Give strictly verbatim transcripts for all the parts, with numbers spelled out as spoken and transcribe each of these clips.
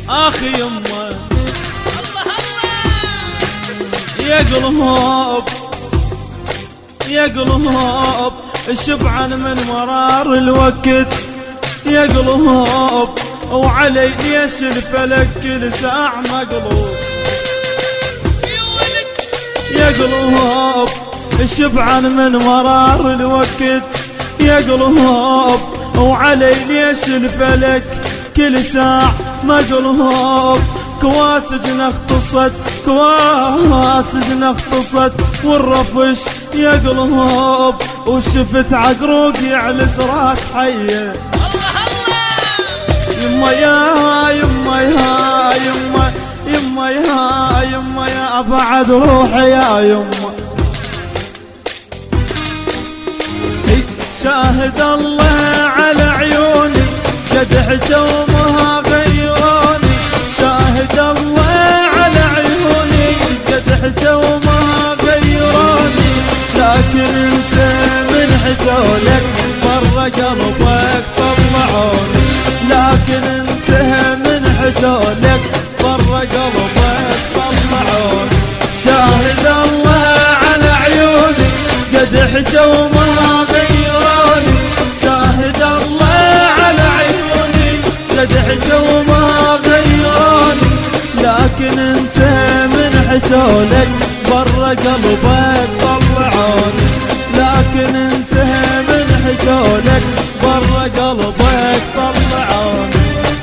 اخي يمه يا قلوب يا قلوب الشبعان من مرار الوقت يا قلوب وعلي ليش الفلك كل ساعة مقلوب يا قلوب الشبعان من مرار الوقت يا قلوب وعلي ليش الفلك كل ساعة مقلوب كواسجنا اختصت كواسجنا اختصت والرفش يا قلوب وشفت عقروق يعلس راس حيه يما يا يما يا يما يما يا يما يا ابعد روحي يا يما شاهد الله على عيوني قد حجومها غيروني شاهد الله على عيوني قد حجومها غيروني لكن انت من حجولك برا قلبك طلعوني لكن انت من حجولك برا قلبك طلعوني شاهد الله على عيوني قد حجومها غيروني شاهد الله على عيوني قد حجومها غيروني لكن انت من حجولك برا قلبك طلعوني لكن انت من حجولك برا قلبك طلعوني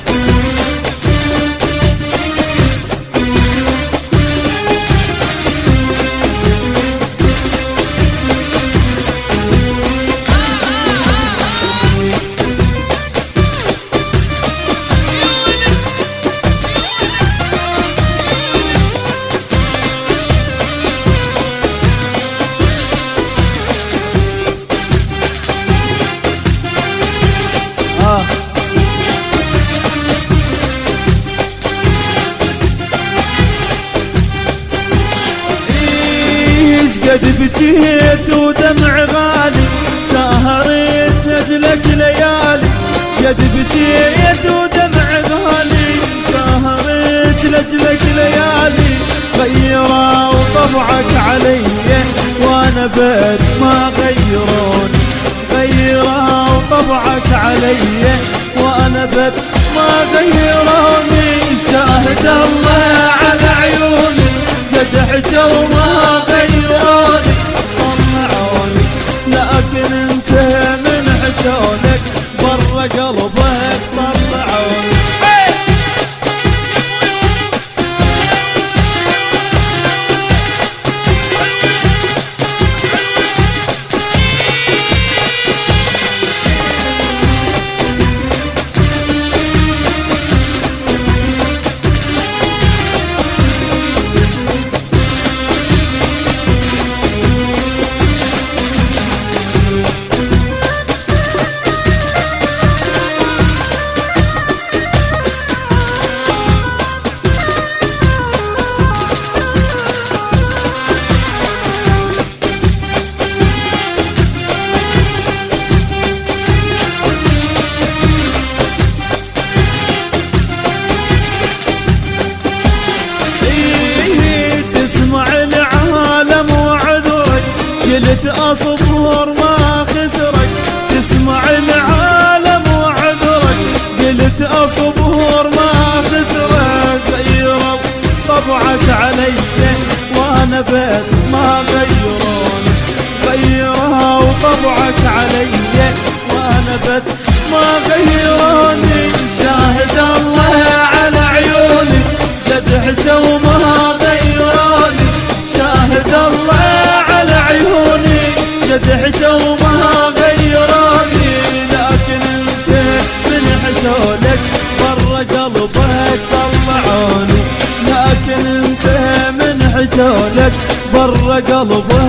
قد بجيت ودمع غالي سهرت نجلك ليالي قد بجيت ودمع غالي سهرت نجلك ليالي غيروا طبعك علي وانا بد ما غيروني غيروا طبعك علي وانا بد ما غيروني شاهد الله على عيوني قد حجوا ما غيروني طلعوني لكن انت من حجولك برا قلبك طلعوني قلت اصبر ما خسرك تسمع العالم وعذرك قلت اصبر ما خسرك غيروا طبعك علي وانا بيت ما غيروني غيروا طبعك علي وانا بيت ما غيروني شاهد الله على عيوني قد حجوا ما غيروني شاهد الله على عيوني قد حجوا ما غيروني لكن انت من حجولك برا قلبك طلعوني لكن انت من حجولك برا قلبك